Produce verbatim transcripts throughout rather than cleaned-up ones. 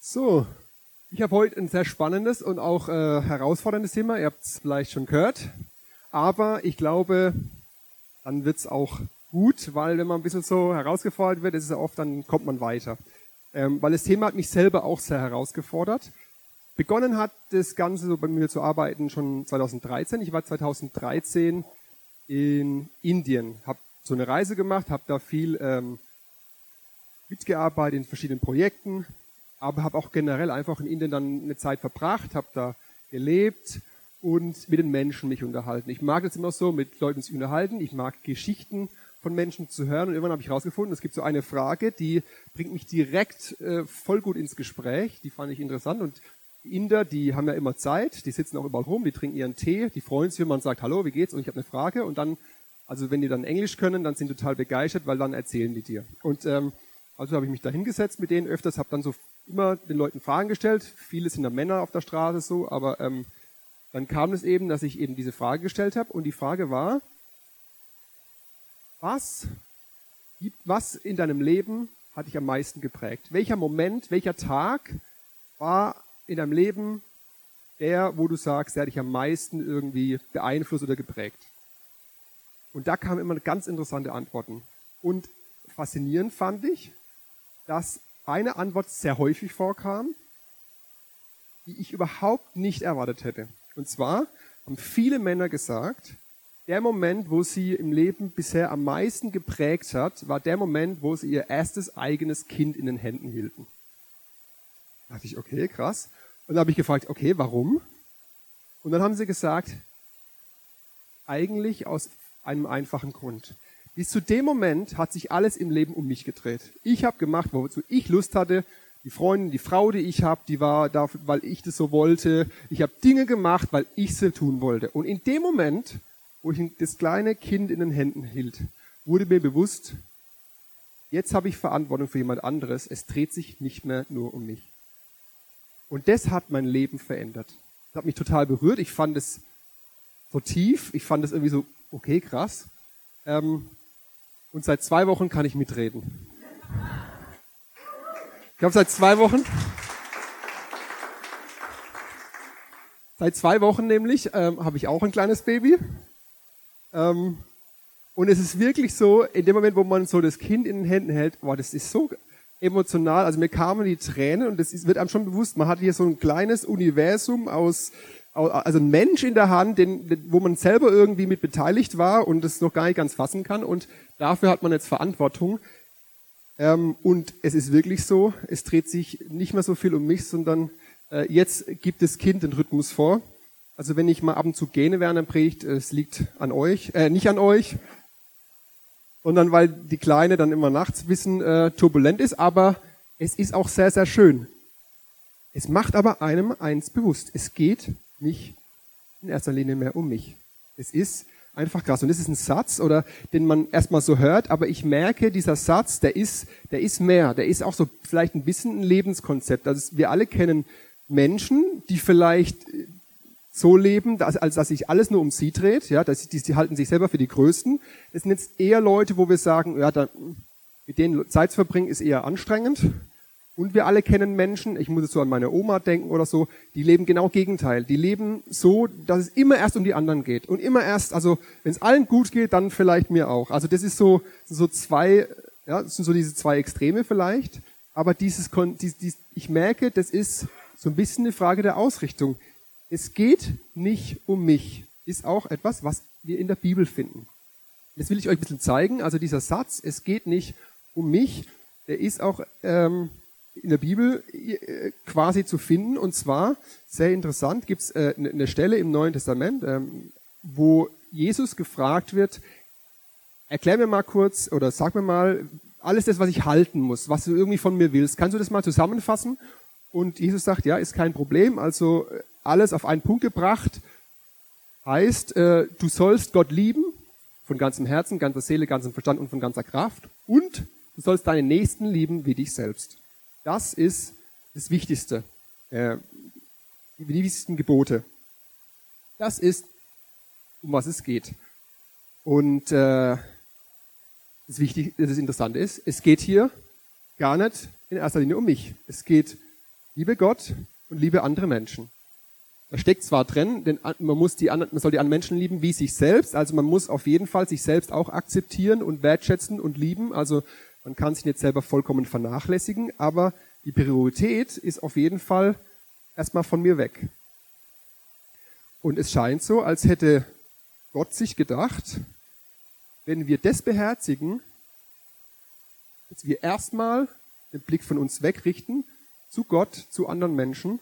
So, ich habe heute ein sehr spannendes und auch äh, herausforderndes Thema. Ihr habt es vielleicht schon gehört. Aber ich glaube, dann wird's auch gut, weil wenn man ein bisschen so herausgefordert wird, ist es ja oft, dann kommt man weiter. Ähm, weil das Thema hat mich selber auch sehr herausgefordert. Begonnen hat das Ganze so bei mir zu arbeiten schon zweitausenddreizehn. Ich war zweitausenddreizehn in Indien, habe so eine Reise gemacht, habe da viel ähm, mitgearbeitet in verschiedenen Projekten, aber habe auch generell einfach in Indien dann eine Zeit verbracht, habe da gelebt und mit den Menschen mich unterhalten. Ich mag das immer so, mit Leuten sich unterhalten. Ich mag Geschichten von Menschen zu hören. Und irgendwann habe ich herausgefunden, es gibt so eine Frage, die bringt mich direkt äh, voll gut ins Gespräch. Die fand ich interessant. Und die Inder, die haben ja immer Zeit, die sitzen auch überall rum, die trinken ihren Tee, die freuen sich, wenn man sagt, hallo, wie geht's? Und ich habe eine Frage. Und dann, also wenn die dann Englisch können, dann sind die total begeistert, weil dann erzählen die dir. Und ähm, also habe ich mich da hingesetzt mit denen öfters, habe dann so immer den Leuten Fragen gestellt. Viele sind da Männer auf der Straße so, aber ähm, dann kam es eben, dass ich eben diese Frage gestellt habe. Und die Frage war, was gibt, was in deinem Leben hat dich am meisten geprägt? Welcher Moment, welcher Tag war in deinem Leben der, wo du sagst, der hat dich am meisten irgendwie beeinflusst oder geprägt? Und da kamen immer ganz interessante Antworten. Und faszinierend fand ich, dass eine Antwort sehr häufig vorkam, die ich überhaupt nicht erwartet hätte. Und zwar haben viele Männer gesagt, der Moment, wo sie im Leben bisher am meisten geprägt hat, war der Moment, wo sie ihr erstes eigenes Kind in den Händen hielten. Da dachte ich, okay, krass. Und dann habe ich gefragt, okay, warum? Und dann haben sie gesagt, eigentlich aus einem einfachen Grund. Bis zu dem Moment hat sich alles im Leben um mich gedreht. Ich habe gemacht, wozu ich Lust hatte. Die Freundin, die Frau, die ich habe, die war da, weil ich das so wollte. Ich habe Dinge gemacht, weil ich sie tun wollte. Und in dem Moment, wo ich das kleine Kind in den Händen hielt, wurde mir bewusst, jetzt habe ich Verantwortung für jemand anderes. Es dreht sich nicht mehr nur um mich. Und das hat mein Leben verändert. Das hat mich total berührt. Ich fand es so tief. Ich fand es irgendwie so, okay, krass. Ähm, und seit zwei Wochen kann ich mitreden. Ich glaube, seit zwei Wochen, seit zwei Wochen nämlich, ähm, habe ich auch ein kleines Baby. Ähm, und es ist wirklich so, in dem Moment, wo man so das Kind in den Händen hält, boah, das ist so emotional. Also mir kamen die Tränen und es wird einem schon bewusst, man hat hier so ein kleines Universum aus, also ein Mensch in der Hand, den, wo man selber irgendwie mit beteiligt war und das noch gar nicht ganz fassen kann. Und dafür hat man jetzt Verantwortung. Ähm, und es ist wirklich so, es dreht sich nicht mehr so viel um mich, sondern äh, jetzt gibt das Kind den Rhythmus vor. Also wenn ich mal ab und zu gähne während der Predigt, es liegt an euch, äh, nicht an euch, sondern weil die Kleine dann immer nachts ein bisschen äh, turbulent ist, aber es ist auch sehr, sehr schön. Es macht aber einem eins bewusst, es geht nicht in erster Linie mehr um mich. Es ist einfach krass. Und das ist ein Satz, oder den man erstmal so hört, aber ich merke, dieser Satz, der ist, der ist mehr, der ist auch so vielleicht ein bisschen ein Lebenskonzept. Also wir alle kennen Menschen, die vielleicht so leben, dass, als dass sich alles nur um sie dreht, ja, dass die, die halten sich selber für die Größten. Das sind jetzt eher Leute, wo wir sagen, ja, dann, mit denen Zeit zu verbringen ist eher anstrengend. Und wir alle kennen Menschen, ich muss jetzt so an meine Oma denken oder so, die leben genau Gegenteil. Die leben so, dass es immer erst um die anderen geht. Und immer erst, also wenn es allen gut geht, dann vielleicht mir auch. Also das ist so so zwei, ja, das sind so diese zwei Extreme vielleicht. Aber dieses, dies, dies, ich merke, das ist so ein bisschen eine Frage der Ausrichtung. Es geht nicht um mich, ist auch etwas, was wir in der Bibel finden. Das will ich euch ein bisschen zeigen. Also dieser Satz, es geht nicht um mich, der ist auch ähm, in der Bibel äh, quasi zu finden. Und zwar, sehr interessant, gibt es äh, eine Stelle im Neuen Testament, ähm, wo Jesus gefragt wird, erklär mir mal kurz oder sag mir mal alles das, was ich halten muss, was du irgendwie von mir willst. Kannst du das mal zusammenfassen? Und Jesus sagt, ja, ist kein Problem. Also alles auf einen Punkt gebracht heißt, äh, du sollst Gott lieben, von ganzem Herzen, ganzer Seele, ganzem Verstand und von ganzer Kraft. Und du sollst deinen Nächsten lieben wie dich selbst. Das ist das Wichtigste, äh, die wichtigsten Gebote. Das ist, um was es geht. Und äh, das, Wichtige, das Interessante ist, es geht hier gar nicht in erster Linie um mich. Es geht Liebe Gott und liebe andere Menschen. Da steckt zwar drin, denn man muss die anderen, man soll die anderen Menschen lieben wie sich selbst, also man muss auf jeden Fall sich selbst auch akzeptieren und wertschätzen und lieben, also man kann sich nicht selber vollkommen vernachlässigen, aber die Priorität ist auf jeden Fall erstmal von mir weg. Und es scheint so, als hätte Gott sich gedacht, wenn wir das beherzigen, dass wir erstmal den Blick von uns wegrichten zu Gott, zu anderen Menschen,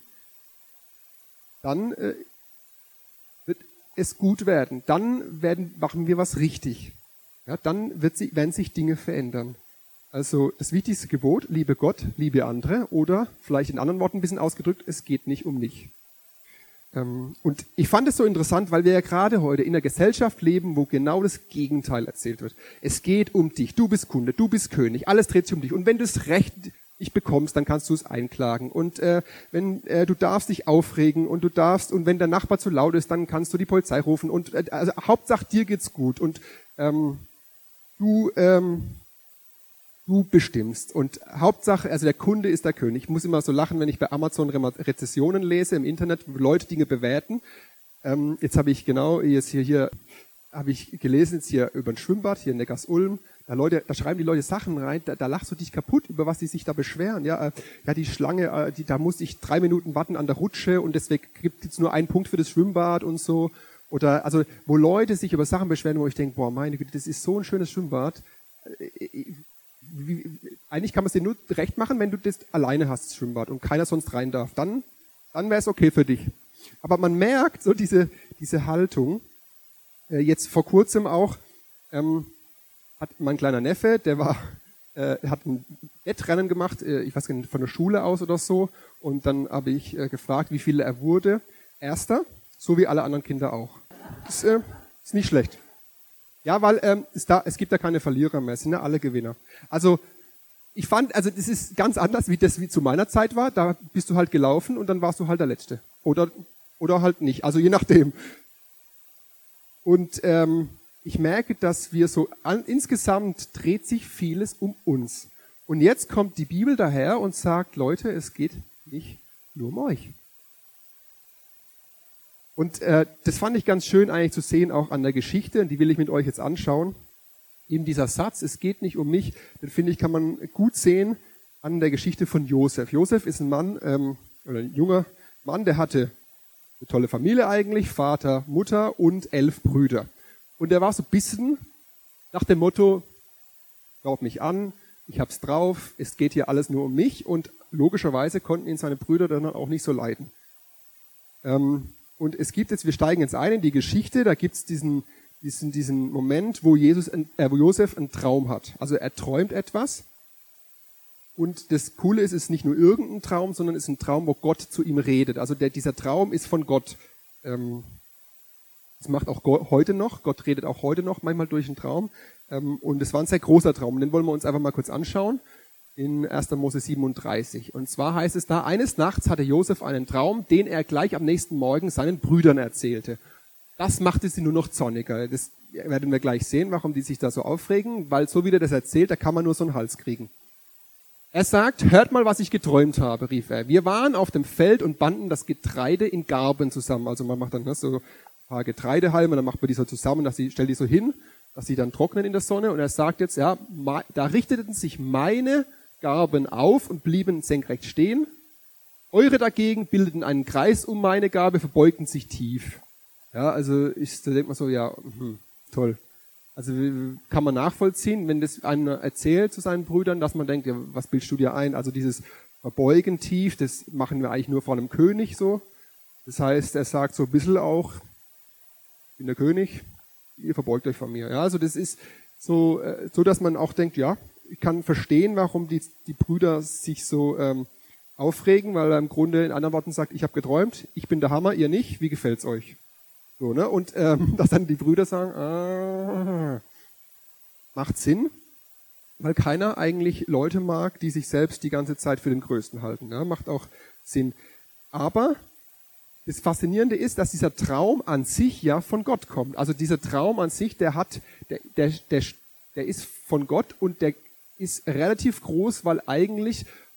dann äh, wird es gut werden. Dann werden, machen wir was richtig. Ja, dann wird sie, werden sich Dinge verändern. Also das wichtigste Gebot, liebe Gott, liebe andere, oder vielleicht in anderen Worten ein bisschen ausgedrückt, es geht nicht um mich. Ähm, und ich fand es so interessant, weil wir ja gerade heute in einer Gesellschaft leben, wo genau das Gegenteil erzählt wird. Es geht um dich, du bist Kunde, du bist König, alles dreht sich um dich. Und wenn du das Recht nicht bekommst, dann kannst du es einklagen. Und äh, wenn äh, du darfst dich aufregen und du darfst, und wenn der Nachbar zu laut ist, dann kannst du die Polizei rufen. Und äh, also Hauptsache dir geht's gut und ähm, du ähm, du bestimmst. Und Hauptsache, also der Kunde ist der König. Ich muss immer so lachen, wenn ich bei Amazon Rezessionen lese im Internet, wo Leute Dinge bewerten. Ähm, jetzt habe ich genau jetzt hier hier habe ich gelesen jetzt hier über ein Schwimmbad hier in Neckars-Ulm. Da Leute, da schreiben die Leute Sachen rein, da, da lachst du dich kaputt, über was die sich da beschweren. Ja, äh, ja die Schlange, äh, die, da muss ich drei Minuten warten an der Rutsche und deswegen gibt es nur einen Punkt für das Schwimmbad und so. Oder also wo Leute sich über Sachen beschweren, wo ich denke, boah, meine Güte, das ist so ein schönes Schwimmbad. Äh, wie, eigentlich kann man es dir nur recht machen, wenn du das alleine hast, das Schwimmbad, und keiner sonst rein darf. Dann, dann wäre es okay für dich. Aber man merkt so diese diese Haltung. Äh, jetzt vor kurzem auch. Ähm, hat mein kleiner Neffe, der war, äh, hat ein Wettrennen gemacht, äh, ich weiß gar nicht, von der Schule aus oder so. Und dann habe ich äh, gefragt, wie viele er wurde. Erster, so wie alle anderen Kinder auch. Das äh, ist nicht schlecht. Ja, weil ähm, es, da, es gibt da keine Verlierer mehr, es sind ja alle Gewinner. Also ich fand, also das ist ganz anders, wie das wie zu meiner Zeit war. Da bist du halt gelaufen und dann warst du halt der Letzte. Oder, oder halt nicht, also je nachdem. Und ähm, ich merke, dass wir so, an, insgesamt dreht sich vieles um uns. Und jetzt kommt die Bibel daher und sagt, Leute, es geht nicht nur um euch. Und äh, das fand ich ganz schön eigentlich zu sehen, auch an der Geschichte, und die will ich mit euch jetzt anschauen. Eben dieser Satz, es geht nicht um mich, den finde ich, kann man gut sehen an der Geschichte von Josef. Josef ist ein Mann, ähm, oder ein junger Mann, der hatte eine tolle Familie eigentlich, Vater, Mutter und elf Brüder. Und er war so ein bisschen nach dem Motto, glaub mich an, ich hab's drauf, es geht hier alles nur um mich. Und logischerweise konnten ihn seine Brüder dann auch nicht so leiden. Ähm, und es gibt jetzt, wir steigen jetzt ein in die Geschichte, da gibt's diesen, diesen, diesen Moment, wo, Jesus, äh, wo Josef einen Traum hat. Also er träumt etwas. Und das Coole ist, es ist nicht nur irgendein Traum, sondern es ist ein Traum, wo Gott zu ihm redet. Also der, dieser Traum ist von Gott. Ähm, Das macht auch heute noch. Gott redet auch heute noch manchmal durch einen Traum. Und es war ein sehr großer Traum. Den wollen wir uns einfach mal kurz anschauen. In erster Mose siebenunddreißig. Und zwar heißt es da, eines Nachts hatte Josef einen Traum, den er gleich am nächsten Morgen seinen Brüdern erzählte. Das machte sie nur noch zorniger. Das werden wir gleich sehen, warum die sich da so aufregen. Weil so wie er das erzählt, da kann man nur so einen Hals kriegen. Er sagt, hört mal, was ich geträumt habe, rief er. Wir waren auf dem Feld und banden das Getreide in Garben zusammen. Also man macht dann ne, so paar Getreidehalme, dann macht man die so zusammen, dass sie, stellt die so hin, dass sie dann trocknen in der Sonne. Und er sagt jetzt, ja, da richteten sich meine Garben auf und blieben senkrecht stehen. Eure dagegen bildeten einen Kreis um meine Garbe, verbeugten sich tief. Ja, also ich, da denkt man so, ja, hm, toll. Also kann man nachvollziehen, wenn das einer erzählt zu seinen Brüdern, dass man denkt, ja, was bildest du dir ein? Also dieses Verbeugen tief, das machen wir eigentlich nur vor einem König so. Das heißt, er sagt so ein bisschen auch, ich bin der König, ihr verbeugt euch von mir. Ja, also das ist so, äh, so, dass man auch denkt, ja, ich kann verstehen, warum die, die Brüder sich so ähm, aufregen, weil er im Grunde in anderen Worten sagt, ich habe geträumt, ich bin der Hammer, ihr nicht, wie gefällt's euch? So, ne? Und ähm, dass dann die Brüder sagen, ah, macht Sinn, weil keiner eigentlich Leute mag, die sich selbst die ganze Zeit für den Größten halten. Ja? Macht auch Sinn. Aber das Faszinierende ist, dass dieser Traum an sich ja von Gott kommt. Also dieser Traum an sich, der hat, der, der, der, der ist von Gott und der ist relativ groß, weil eigentlich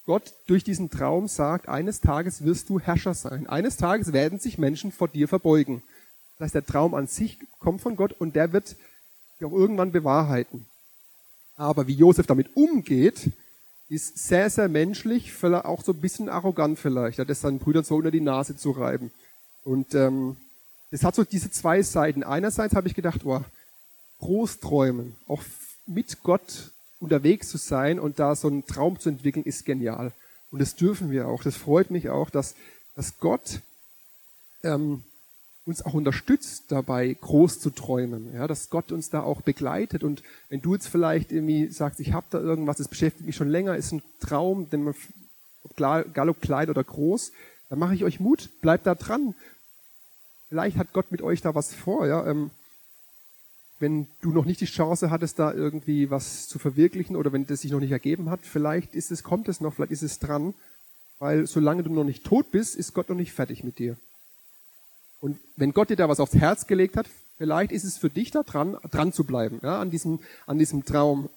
Gott durch diesen Traum sagt, eines Tages wirst du Herrscher sein. Eines Tages werden sich Menschen vor dir verbeugen. Das heißt, der Traum an sich kommt von Gott und der wird sich auch irgendwann bewahrheiten. Aber wie Josef damit umgeht, ist sehr, sehr menschlich, vielleicht auch so ein bisschen arrogant vielleicht, das seinen Brüdern so unter die Nase zu reiben. Und ähm, das hat so diese zwei Seiten. Einerseits habe ich gedacht, oh, groß träumen, auch mit Gott unterwegs zu sein und da so einen Traum zu entwickeln, ist genial. Und das dürfen wir auch. Das freut mich auch, dass, dass Gott ähm, uns auch unterstützt dabei, groß zu träumen. Ja, dass Gott uns da auch begleitet. Und wenn du jetzt vielleicht irgendwie sagst, ich habe da irgendwas, das beschäftigt mich schon länger, ist ein Traum, den man, egal ob klein oder groß, dann mache ich euch Mut, bleibt da dran. Vielleicht hat Gott mit euch da was vor. Ja, ähm, wenn du noch nicht die Chance hattest, da irgendwie was zu verwirklichen oder wenn das sich noch nicht ergeben hat, vielleicht ist es, kommt es noch, vielleicht ist es dran, weil solange du noch nicht tot bist, ist Gott noch nicht fertig mit dir. Und wenn Gott dir da was aufs Herz gelegt hat, vielleicht ist es für dich da dran, dran zu bleiben, ja, an diesem, an diesem Traum.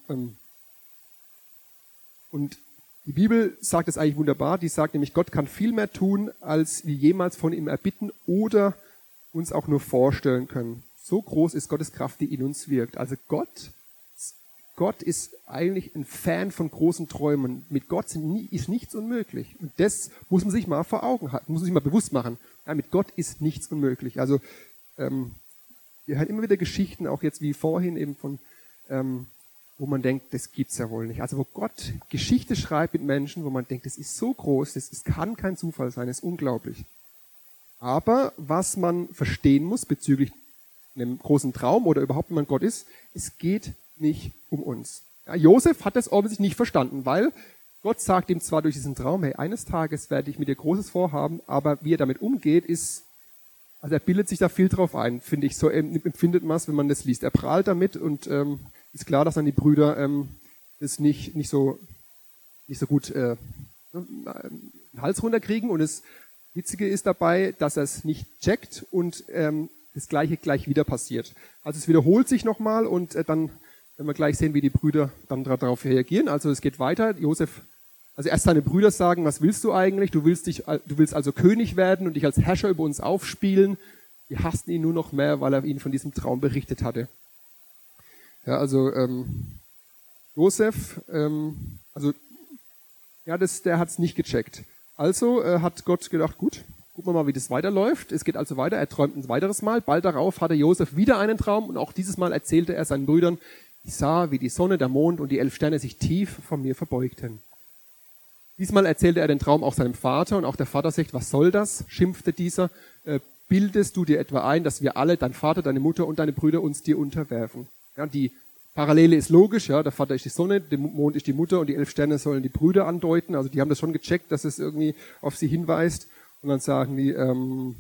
Und die Bibel sagt es eigentlich wunderbar, die sagt nämlich, Gott kann viel mehr tun, als wir jemals von ihm erbitten oder uns auch nur vorstellen können. So groß ist Gottes Kraft, die in uns wirkt. Also Gott, Gott ist eigentlich ein Fan von großen Träumen. Mit Gott sind nie, ist nichts unmöglich. Und das muss man sich mal vor Augen halten, muss man sich mal bewusst machen. Ja, mit Gott ist nichts unmöglich. Also ähm, wir hören immer wieder Geschichten, auch jetzt wie vorhin eben von, ähm, wo man denkt, das gibt's ja wohl nicht. Also wo Gott Geschichte schreibt mit Menschen, wo man denkt, das ist so groß, das ist, kann kein Zufall sein, das ist unglaublich. Aber was man verstehen muss bezüglich einem großen Traum oder überhaupt, wenn man Gott ist, es geht nicht um uns. Ja, Josef hat das offensichtlich nicht verstanden, weil Gott sagt ihm zwar durch diesen Traum, hey, eines Tages werde ich mit dir Großes vorhaben, aber wie er damit umgeht, ist, also er bildet sich da viel drauf ein, finde ich, so empfindet man es, wenn man das liest. Er prahlt damit und ähm, ist klar, dass dann die Brüder ähm, das nicht, nicht so, nicht so gut äh, den Hals runterkriegen und das Witzige ist dabei, dass er es nicht checkt und ähm, das Gleiche gleich wieder passiert. Also es wiederholt sich nochmal und äh, dann werden wir gleich sehen, wie die Brüder dann darauf reagieren. Also es geht weiter. Josef, also erst seine Brüder sagen, was willst du eigentlich? Du willst dich, du willst also König werden und dich als Herrscher über uns aufspielen. Die hassten ihn nur noch mehr, weil er ihnen von diesem Traum berichtet hatte. Ja, also ähm, Josef, ähm, also ja, das, der hat es nicht gecheckt. Also äh, hat Gott gedacht, gut, gucken wir mal, wie das weiterläuft. Es geht also weiter, er träumt ein weiteres Mal. Bald darauf hatte Josef wieder einen Traum und auch dieses Mal erzählte er seinen Brüdern, ich sah, wie die Sonne, der Mond und die elf Sterne sich tief von mir verbeugten. Diesmal erzählte er den Traum auch seinem Vater und auch der Vater sagt, was soll das? Schimpfte dieser. Äh, bildest du dir etwa ein, dass wir alle, dein Vater, deine Mutter und deine Brüder uns dir unterwerfen? Ja, die Parallele ist logisch, ja, der Vater ist die Sonne, der Mond ist die Mutter und die elf Sterne sollen die Brüder andeuten. Also die haben das schon gecheckt, dass es irgendwie auf sie hinweist. Und dann sagen die, ähm,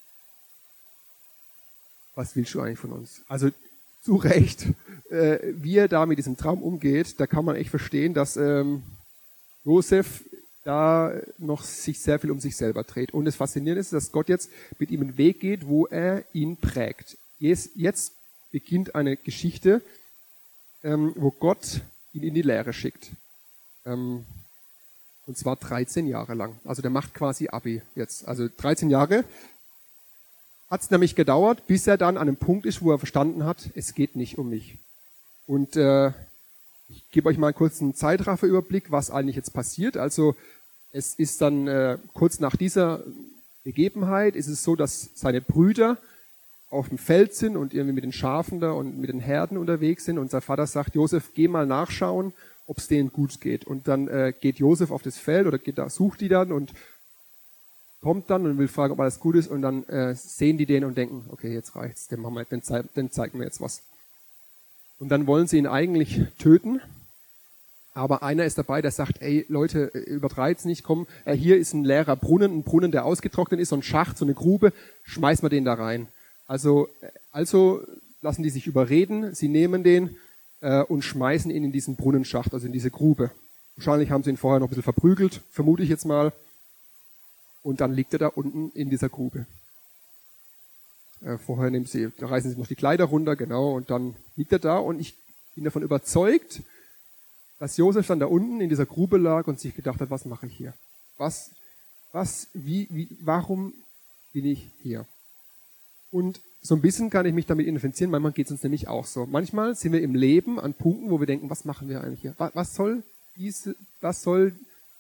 was willst du eigentlich von uns? Also zu Recht, äh, wie er da mit diesem Traum umgeht, da kann man echt verstehen, dass ähm, Josef da noch sich sehr viel um sich selber dreht. Und das Faszinierende ist, dass Gott jetzt mit ihm einen Weg geht, wo er ihn prägt. Jetzt, jetzt beginnt eine Geschichte, ähm, wo Gott ihn in die Lehre schickt. Ähm, und zwar dreizehn Jahre lang. Also der macht quasi Abi jetzt. Also dreizehn Jahre hat es nämlich gedauert, bis er dann an einem Punkt ist, wo er verstanden hat, es geht nicht um mich. Und äh, ich gebe euch mal einen kurzen Zeitrafferüberblick, was eigentlich jetzt passiert. Also es ist dann äh, kurz nach dieser Begebenheit ist es so, dass seine Brüder auf dem Feld sind und irgendwie mit den Schafen da und mit den Herden unterwegs sind. Und sein Vater sagt, Josef, geh mal nachschauen, ob es denen gut geht. Und dann äh, geht Josef auf das Feld oder geht da, sucht die dann und kommt dann und will fragen, ob alles gut ist. Und dann äh, sehen die den und denken, okay, jetzt reicht's, den, machen wir, den, den zeigen wir jetzt was. Und dann wollen sie ihn eigentlich töten. Aber einer ist dabei, der sagt, ey Leute, übertreibt's nicht, komm, äh, hier ist ein leerer Brunnen, ein Brunnen, der ausgetrocknet ist, so ein Schacht, so eine Grube, schmeiß mal den da rein. Also, also lassen die sich überreden, sie nehmen den äh, und schmeißen ihn in diesen Brunnenschacht, also in diese Grube. Wahrscheinlich haben sie ihn vorher noch ein bisschen verprügelt, vermute ich jetzt mal. Und dann liegt er da unten in dieser Grube. Äh, vorher nehmen sie, da reißen sie noch die Kleider runter, genau, und dann liegt er da und ich bin davon überzeugt, dass Josef dann da unten in dieser Grube lag und sich gedacht hat, was mache ich hier? Was, was, wie, wie, warum bin ich hier? Und so ein bisschen kann ich mich damit identifizieren, manchmal geht es uns nämlich auch so. Manchmal sind wir im Leben an Punkten, wo wir denken, was machen wir eigentlich hier? Was, was soll diese, was soll,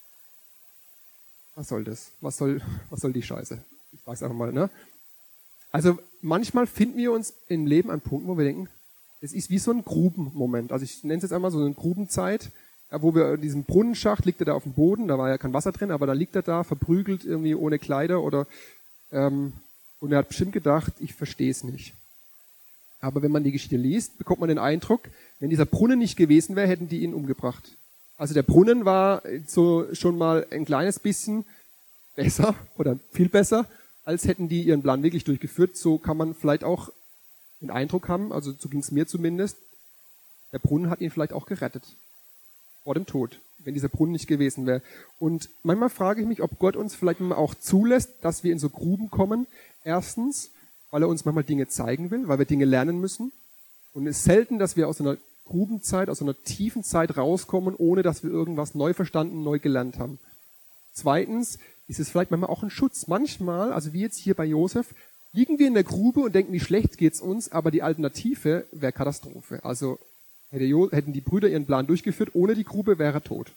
was soll das? Was soll, was soll die Scheiße? Ich sag's einfach mal, ne? Also manchmal finden wir uns im Leben an Punkten, wo wir denken, es ist wie so ein Grubenmoment. Also ich nenne es jetzt einmal so eine Grubenzeit, ja, wo wir in diesem Brunnenschacht, liegt er da auf dem Boden, da war ja kein Wasser drin, aber da liegt er da, verprügelt irgendwie ohne Kleider oder ähm, und er hat bestimmt gedacht, ich verstehe es nicht. Aber wenn man die Geschichte liest, bekommt man den Eindruck, wenn dieser Brunnen nicht gewesen wäre, hätten die ihn umgebracht. Also der Brunnen war so schon mal ein kleines bisschen besser oder viel besser, als hätten die ihren Plan wirklich durchgeführt. So kann man vielleicht auch den Eindruck haben, also so ging es mir zumindest, der Brunnen hat ihn vielleicht auch gerettet. Vor dem Tod, wenn dieser Brunnen nicht gewesen wäre. Und manchmal frage ich mich, ob Gott uns vielleicht mal auch zulässt, dass wir in so Gruben kommen. Erstens, weil er uns manchmal Dinge zeigen will, weil wir Dinge lernen müssen. Und es ist selten, dass wir aus einer Grubenzeit, aus einer tiefen Zeit rauskommen, ohne dass wir irgendwas neu verstanden, neu gelernt haben. Zweitens ist es vielleicht manchmal auch ein Schutz. Manchmal, also wie jetzt hier bei Josef, liegen wir in der Grube und denken, wie schlecht geht's uns, aber die Alternative wäre Katastrophe. Also hätte Jo- hätten die Brüder ihren Plan durchgeführt, ohne die Grube wäre er tot.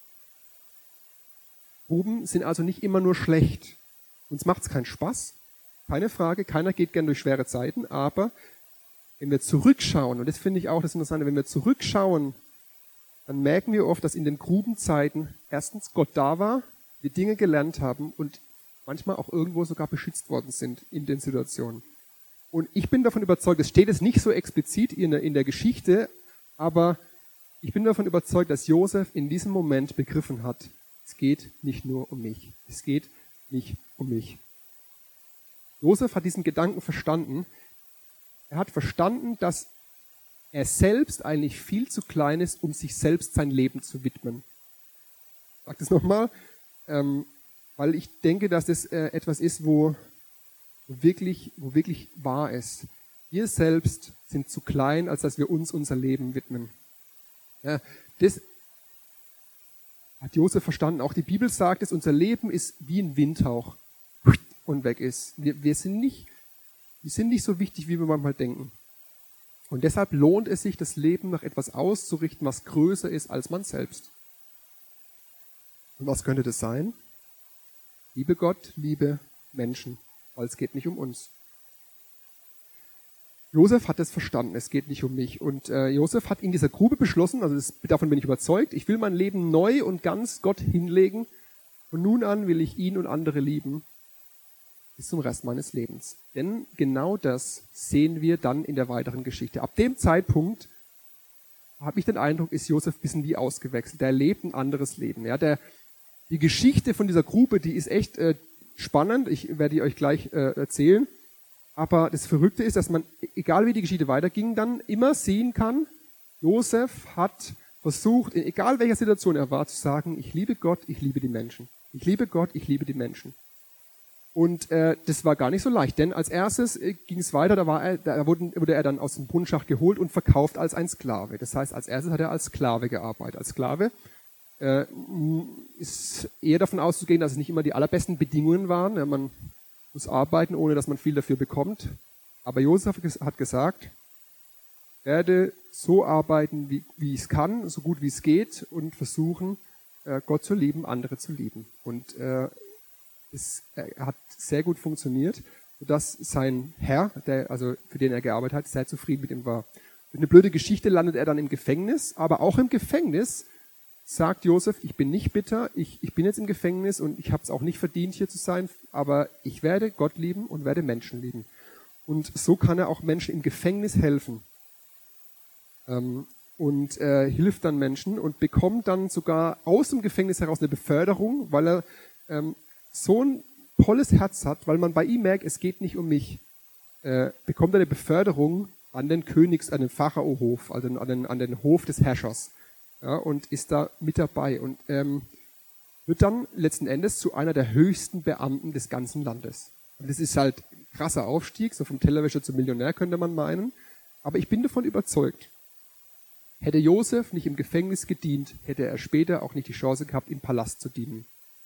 Gruben sind also nicht immer nur schlecht. Uns macht's keinen Spaß, keine Frage, keiner geht gern durch schwere Zeiten, aber wenn wir zurückschauen, und das finde ich auch das Interessante, wenn wir zurückschauen, dann merken wir oft, dass in den Grubenzeiten erstens Gott da war, wir Dinge gelernt haben und manchmal auch irgendwo sogar beschützt worden sind in den Situationen. Und ich bin davon überzeugt, es steht jetzt nicht so explizit in der, in der Geschichte, aber ich bin davon überzeugt, dass Josef in diesem Moment begriffen hat, es geht nicht nur um mich. Es geht nicht um mich. Josef hat diesen Gedanken verstanden. Er hat verstanden, dass er selbst eigentlich viel zu klein ist, um sich selbst sein Leben zu widmen. Ich sage das nochmal, ähm, weil ich denke, dass das äh, etwas ist, wo, wo, wirklich, wo wirklich wahr ist. Wir selbst sind zu klein, als dass wir uns unser Leben widmen. Ja, das hat Josef verstanden. Auch die Bibel sagt es, unser Leben ist wie ein Windhauch und weg ist. Wir, wir, sind nicht, wir sind nicht so wichtig, wie wir manchmal denken. Und deshalb lohnt es sich, das Leben nach etwas auszurichten, was größer ist als man selbst. Und was könnte das sein? Liebe Gott, liebe Menschen, weil es geht nicht um uns. Josef hat es verstanden, es geht nicht um mich. Und äh, Josef hat in dieser Grube beschlossen, also das, davon bin ich überzeugt, ich will mein Leben neu und ganz Gott hinlegen. Von nun an will ich ihn und andere lieben, bis zum Rest meines Lebens. Denn genau das sehen wir dann in der weiteren Geschichte. Ab dem Zeitpunkt habe ich den Eindruck, ist Josef ein bisschen wie ausgewechselt. Der lebt ein anderes Leben. Ja, der, die Geschichte von dieser Grube, die ist echt äh, spannend. Ich werde die euch gleich äh, erzählen. Aber das Verrückte ist, dass man, egal wie die Geschichte weiterging, dann immer sehen kann, Josef hat versucht, in egal welcher Situation er war, zu sagen, ich liebe Gott, ich liebe die Menschen. Ich liebe Gott, ich liebe die Menschen. Und äh, das war gar nicht so leicht, denn als erstes äh, ging es weiter, da, war er, da wurde, wurde er dann aus dem Brunnenschacht geholt und verkauft als ein Sklave. Das heißt, als erstes hat er als Sklave gearbeitet. Als Sklave äh, ist eher davon auszugehen, dass es nicht immer die allerbesten Bedingungen waren. Ja, man muss arbeiten, ohne dass man viel dafür bekommt. Aber Josef hat gesagt, werde so arbeiten, wie, wie ich es kann, so gut wie es geht und versuchen, äh, Gott zu lieben, andere zu lieben. Und äh, es äh, hat sehr gut funktioniert, sodass sein Herr, der, also für den er gearbeitet hat, sehr zufrieden mit ihm war. Durch eine blöde Geschichte landet er dann im Gefängnis, aber auch im Gefängnis sagt Josef, ich bin nicht bitter, ich, ich bin jetzt im Gefängnis und ich habe es auch nicht verdient, hier zu sein, aber ich werde Gott lieben und werde Menschen lieben. Und so kann er auch Menschen im Gefängnis helfen. Ähm, und äh, hilft dann Menschen und bekommt dann sogar aus dem Gefängnis heraus eine Beförderung, weil er ähm, so ein tolles Herz hat, weil man bei ihm merkt, es geht nicht um mich, äh, bekommt er eine Beförderung an den Königs, an den Pharao-Hof, also an den, an den Hof des Herrschers. Ja, und ist da mit dabei und ähm, wird dann letzten Endes zu einer der höchsten Beamten des ganzen Landes. Und das ist halt ein krasser Aufstieg, so vom Tellerwäscher zum Millionär könnte man meinen. Aber ich bin davon überzeugt, Hätte Josef nicht im Gefängnis gedient, hätte er später auch nicht die Chance gehabt, im Palast zu dienen.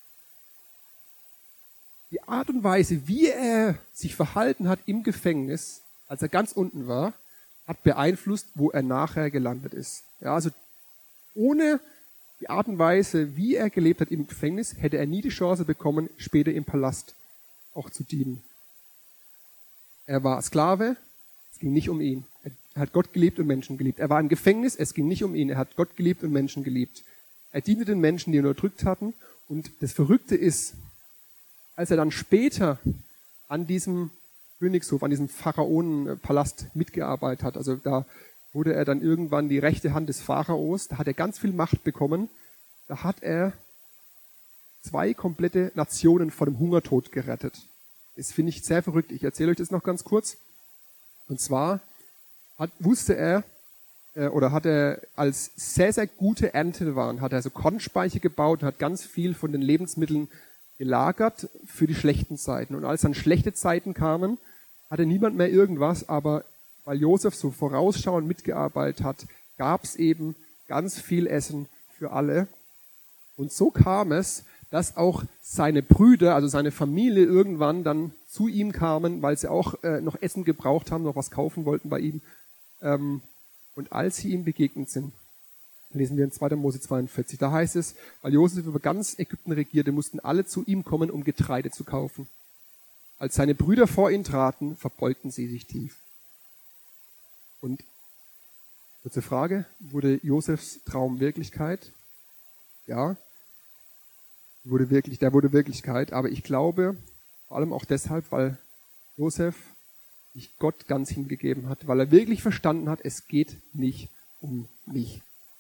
Die Art und Weise, wie er sich verhalten hat im Gefängnis, als er ganz unten war, hat beeinflusst, wo er nachher gelandet ist. Ja, also ohne die Art und Weise, wie er gelebt hat im Gefängnis, hätte er nie die Chance bekommen, später im Palast auch zu dienen. Er war Sklave, es ging nicht um ihn. Er hat Gott geliebt und Menschen geliebt. Er war im Gefängnis, es ging nicht um ihn. Er hat Gott geliebt und Menschen geliebt. Er diente den Menschen, die ihn unterdrückt hatten. Und das Verrückte ist, als er dann später an diesem Königshof, an diesem Pharaonenpalast mitgearbeitet hat, also da wurde er dann irgendwann die rechte Hand des Pharaos, da hat er ganz viel Macht bekommen, da hat er zwei komplette Nationen vor dem Hungertod gerettet. Das finde ich sehr verrückt. Ich erzähle euch das noch ganz kurz. Und zwar hat, wusste er, äh, oder hat er, als sehr, sehr gute Ernte waren, hat er so Kornspeicher gebaut und hat ganz viel von den Lebensmitteln gelagert für die schlechten Zeiten. Und als dann schlechte Zeiten kamen, hatte niemand mehr irgendwas, aber weil Josef so vorausschauend mitgearbeitet hat, gab es eben ganz viel Essen für alle. Und so kam es, dass auch seine Brüder, also seine Familie irgendwann dann zu ihm kamen, weil sie auch äh, noch Essen gebraucht haben, noch was kaufen wollten bei ihm. Ähm, und als sie ihm begegnet sind, lesen wir in zweiter Mose zweiundvierzig, da heißt es, weil Josef über ganz Ägypten regierte, mussten alle zu ihm kommen, um Getreide zu kaufen. Als seine Brüder vor ihn traten, verbeugten sie sich tief. Und kurze Frage, wurde Josefs Traum Wirklichkeit? Ja, wurde wirklich, der wurde Wirklichkeit, aber ich glaube, vor allem auch deshalb, weil Josef sich Gott ganz hingegeben hat, weil er wirklich verstanden hat, es geht nicht um mich.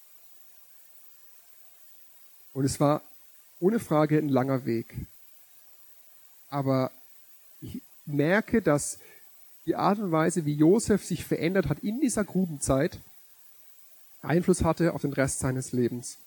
Und es war ohne Frage ein langer Weg. Aber ich merke, dass die Art und Weise, wie Josef sich verändert hat in dieser Grubenzeit, Einfluss hatte auf den Rest seines Lebens.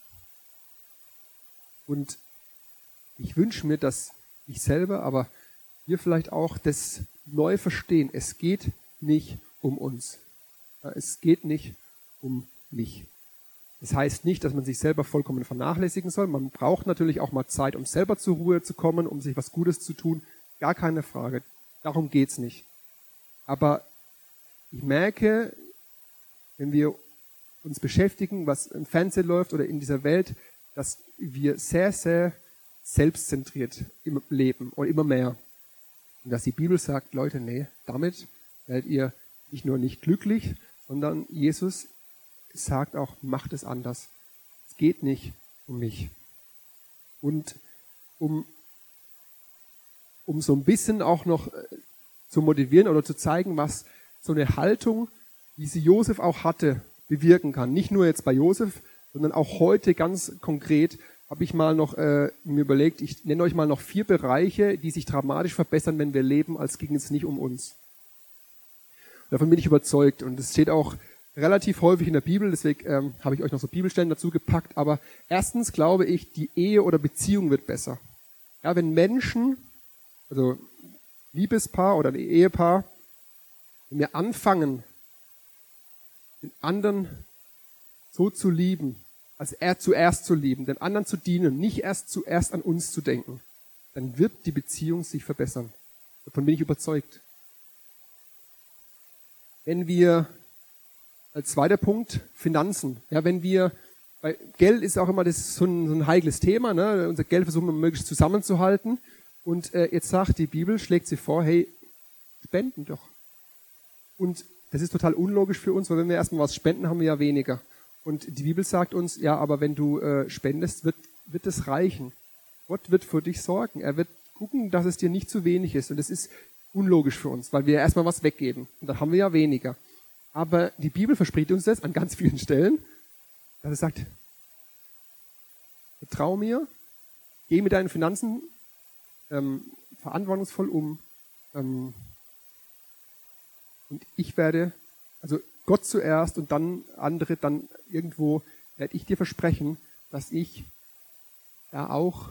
Und ich wünsche mir, dass ich selber, aber wir vielleicht auch das neu verstehen. Es geht nicht um uns. Es geht nicht um mich. Das heißt nicht, dass man sich selber vollkommen vernachlässigen soll. Man braucht natürlich auch mal Zeit, um selber zur Ruhe zu kommen, um sich was Gutes zu tun. Gar keine Frage. Darum geht's nicht. Aber ich merke, wenn wir uns beschäftigen, was im Fernsehen läuft oder in dieser Welt, dass wir sehr, sehr selbstzentriert im Leben und immer mehr. Und dass die Bibel sagt, Leute, nee, damit werdet ihr nicht nur nicht glücklich, sondern Jesus sagt auch, macht es anders. Es geht nicht um mich. Und um, um so ein bisschen auch noch zu motivieren oder zu zeigen, was so eine Haltung, wie sie Josef auch hatte, bewirken kann. Nicht nur jetzt bei Josef, sondern auch heute ganz konkret habe ich mal noch äh, mir überlegt, ich nenne euch mal noch vier Bereiche, die sich dramatisch verbessern, wenn wir leben, als ging es nicht um uns. Davon bin ich überzeugt und es steht auch relativ häufig in der Bibel, deswegen ähm, habe ich euch noch so Bibelstellen dazu gepackt, aber erstens glaube ich, die Ehe oder Beziehung wird besser. Ja, wenn Menschen, also Liebespaar oder ein Ehepaar, wenn wir anfangen, den anderen so zu lieben, als er zuerst zu lieben, den anderen zu dienen, nicht erst zuerst an uns zu denken, dann wird die Beziehung sich verbessern. Davon bin ich überzeugt. Wenn wir, als zweiter Punkt, Finanzen. Ja, wenn wir, weil Geld ist auch immer das so ein, so ein heikles Thema, ne? Unser Geld versuchen wir möglichst zusammenzuhalten. Und äh, jetzt sagt die Bibel, schlägt sie vor, hey, spenden doch. Und das ist total unlogisch für uns, weil wenn wir erstmal was spenden, haben wir ja weniger. Und die Bibel sagt uns, ja, aber wenn du äh, spendest, wird, wird es reichen. Gott wird für dich sorgen. Er wird gucken, dass es dir nicht zu wenig ist. Und das ist unlogisch für uns, weil wir ja erstmal was weggeben. Und dann haben wir ja weniger. Aber die Bibel verspricht uns das an ganz vielen Stellen, dass es sagt, vertrau mir, geh mit deinen Finanzen ähm, verantwortungsvoll um. Ähm, und ich werde, also Gott zuerst und dann andere, dann irgendwo werde ich dir versprechen, dass ich da auch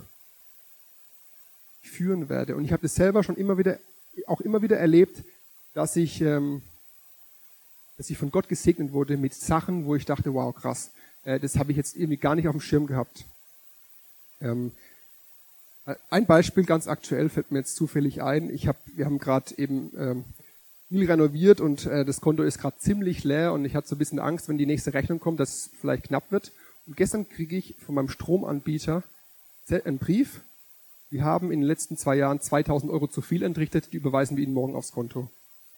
führen werde. Und ich habe das selber schon immer wieder, auch immer wieder erlebt, dass ich ähm, dass ich von Gott gesegnet wurde mit Sachen, wo ich dachte, wow, krass, äh, das habe ich jetzt irgendwie gar nicht auf dem Schirm gehabt. Ähm, ein Beispiel ganz aktuell fällt mir jetzt zufällig ein. Ich hab, wir haben gerade eben ähm, viel renoviert und äh, das Konto ist gerade ziemlich leer und ich hatte so ein bisschen Angst, wenn die nächste Rechnung kommt, dass es vielleicht knapp wird. Und gestern kriege ich von meinem Stromanbieter einen Brief. Wir haben in den letzten zwei Jahren zweitausend Euro zu viel entrichtet, die überweisen wir Ihnen morgen aufs Konto.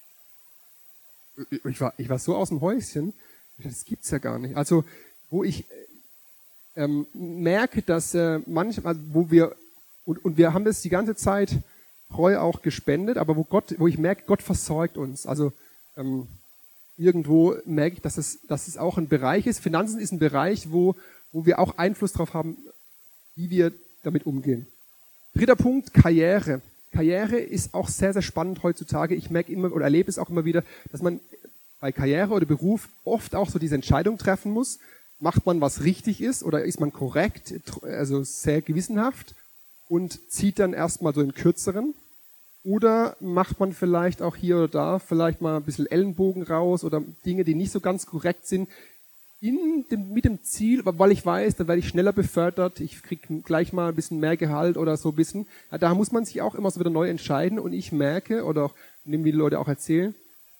Ich war, ich war so aus dem Häuschen, das gibt's ja gar nicht. Also, wo ich ähm, merke, dass äh, manchmal, wo wir, und, und wir haben das die ganze Zeit treu auch gespendet, aber wo Gott, wo ich merke, Gott versorgt uns. Also, ähm, irgendwo merke ich, dass es, dass es auch ein Bereich ist. Finanzen ist ein Bereich, wo, wo wir auch Einfluss drauf haben, wie wir damit umgehen. Dritter Punkt, Karriere. Karriere ist auch sehr, sehr spannend heutzutage. Ich merke immer oder erlebe es auch immer wieder, dass man bei Karriere oder Beruf oft auch so diese Entscheidung treffen muss. Macht man, was richtig ist, oder ist man korrekt, also sehr gewissenhaft und zieht dann erstmal so den kürzeren? Oder macht man vielleicht auch hier oder da vielleicht mal ein bisschen Ellenbogen raus oder Dinge, die nicht so ganz korrekt sind, in dem, mit dem Ziel, weil ich weiß, dann werde ich schneller befördert, ich kriege gleich mal ein bisschen mehr Gehalt oder so ein bisschen. Ja, da muss man sich auch immer so wieder neu entscheiden und ich merke, oder auch, indem die Leute auch erzählen,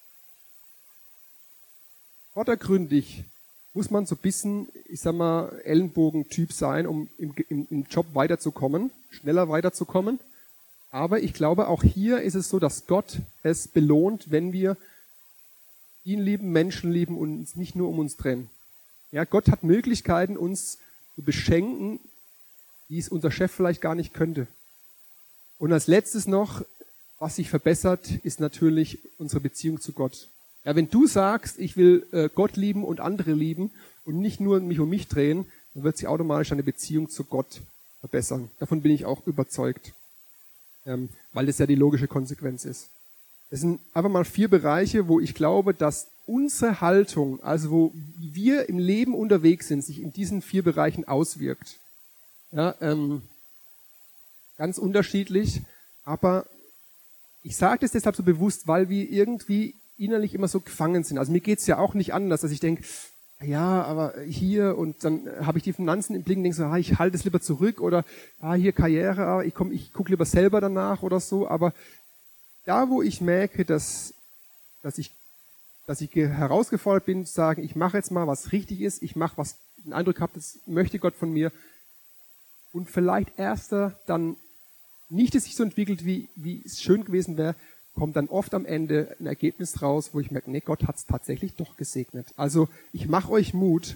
vordergründig muss man so ein bisschen, ich sag mal, Ellenbogen-Typ sein, um im, im, im Job weiterzukommen, schneller weiterzukommen. Aber ich glaube, auch hier ist es so, dass Gott es belohnt, wenn wir ihn lieben, Menschen lieben und uns nicht nur um uns drehen. Ja, Gott hat Möglichkeiten, uns zu beschenken, die es unser Chef vielleicht gar nicht könnte. Und als letztes noch, was sich verbessert, ist natürlich unsere Beziehung zu Gott. Ja, wenn du sagst, ich will äh, Gott lieben und andere lieben und nicht nur mich um mich drehen, dann wird sich automatisch deine Beziehung zu Gott verbessern. Davon bin ich auch überzeugt, ähm, weil das ja die logische Konsequenz ist. Es sind einfach mal vier Bereiche, wo ich glaube, dass unsere Haltung, also wo wir im Leben unterwegs sind, sich in diesen vier Bereichen auswirkt. Ja, ähm, ganz unterschiedlich, aber ich sage das deshalb so bewusst, weil wir irgendwie innerlich immer so gefangen sind. Also mir geht's ja auch nicht anders, dass ich denke, ja, aber hier und dann habe ich die Finanzen im Blick und denke so, ah, ich halte es lieber zurück oder ah, hier Karriere, ah, ich komm, ich gucke lieber selber danach oder so, aber da, wo ich merke, dass, dass, ich, dass ich herausgefordert bin, zu sagen, ich mache jetzt mal, was richtig ist, ich mache, was ich den Eindruck habe, das möchte Gott von mir. Und vielleicht erster dann nicht, dass sich so entwickelt, wie, wie es schön gewesen wäre, kommt dann oft am Ende ein Ergebnis raus, wo ich merke, nee, Gott hat es tatsächlich doch gesegnet. Also ich mache euch Mut,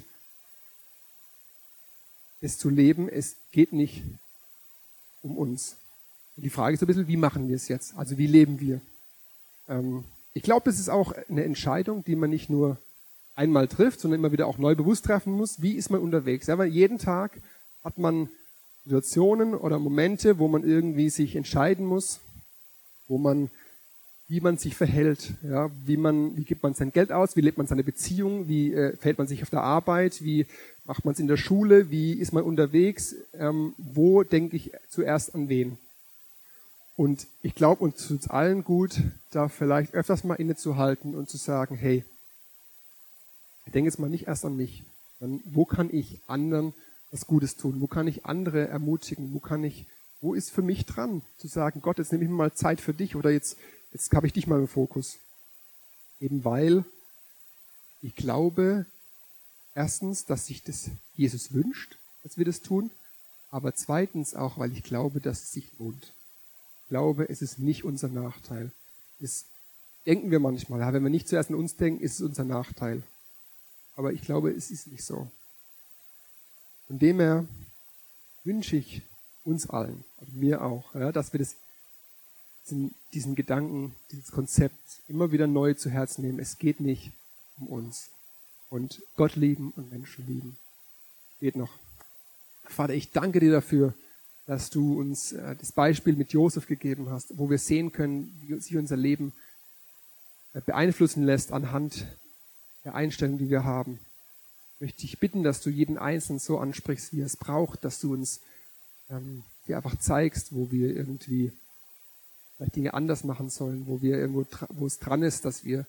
es zu leben. Es geht nicht um uns. Und die Frage ist so ein bisschen, wie machen wir es jetzt? Also wie leben wir? Ähm, ich glaube, das ist auch eine Entscheidung, die man nicht nur einmal trifft, sondern immer wieder auch neu bewusst treffen muss. Wie ist man unterwegs? Ja, weil jeden Tag hat man Situationen oder Momente, wo man irgendwie sich entscheiden muss, wo man, wie man sich verhält, ja, wie man, wie gibt man sein Geld aus, wie lebt man seine Beziehung, wie äh, verhält man sich auf der Arbeit, wie macht man es in der Schule, wie ist man unterwegs, ähm, wo denke ich zuerst an wen? Und ich glaube, uns tut es allen gut, da vielleicht öfters mal innezuhalten und zu sagen, hey, ich denke jetzt mal nicht erst an mich, sondern wo kann ich anderen was Gutes tun? Wo kann ich andere ermutigen? Wo kann ich, wo ist für mich dran, zu sagen, Gott, jetzt nehme ich mir mal Zeit für dich oder jetzt, jetzt habe ich dich mal im Fokus. Eben weil ich glaube, erstens, dass sich das Jesus wünscht, dass wir das tun, aber zweitens auch, weil ich glaube, dass es sich lohnt. Ich glaube, es ist nicht unser Nachteil. Das denken wir manchmal. Ja, wenn wir nicht zuerst an uns denken, ist es unser Nachteil. Aber ich glaube, es ist nicht so. Von dem her wünsche ich uns allen, und mir auch, ja, dass wir das, diesen, diesen Gedanken, dieses Konzept immer wieder neu zu Herzen nehmen. Es geht nicht um uns. Und Gott lieben und Menschen lieben. Geht noch. Vater, ich danke dir dafür, dass du uns äh, das Beispiel mit Josef gegeben hast, wo wir sehen können, wie sich unser Leben äh, beeinflussen lässt anhand der Einstellung, die wir haben. Ich möchte dich bitten, dass du jeden Einzelnen so ansprichst, wie er es braucht, dass du uns ähm, dir einfach zeigst, wo wir irgendwie vielleicht Dinge anders machen sollen, wo wir irgendwo, wo es dran ist, dass wir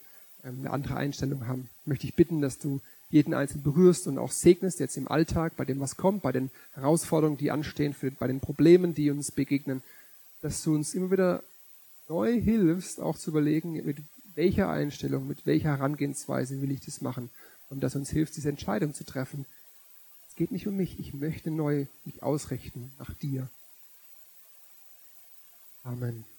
eine andere Einstellung haben. Möchte ich bitten, dass du jeden Einzelnen berührst und auch segnest jetzt im Alltag, bei dem, was kommt, bei den Herausforderungen, die anstehen, für, bei den Problemen, die uns begegnen, dass du uns immer wieder neu hilfst, auch zu überlegen, mit welcher Einstellung, mit welcher Herangehensweise will ich das machen und dass uns hilft, diese Entscheidung zu treffen. Es geht nicht um mich, ich möchte neu mich ausrichten nach dir. Amen.